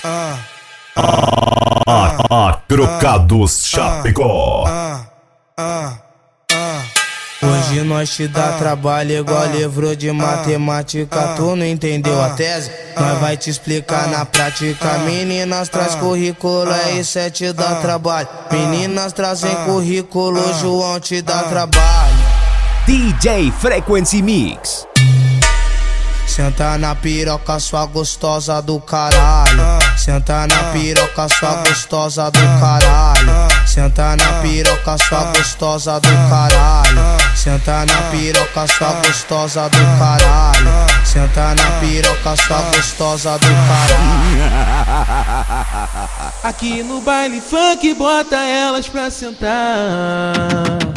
Trocados Chapecó. Hoje nós te dá trabalho igual livro de matemática. Tu não entendeu a tese? Nós vai te explicar na prática. Meninas traz currículo, isso é te dá trabalho. Meninas trazem currículo, João te dá trabalho. DJ Frequency Mix. Senta na piroca, sua gostosa do caralho. Senta na piroca, sua gostosa do caralho. Senta na piroca, sua gostosa do caralho. Senta na piroca, sua gostosa do caralho. Senta na piroca, sua gostosa do caralho. Aqui no baile funk bota elas pra sentar.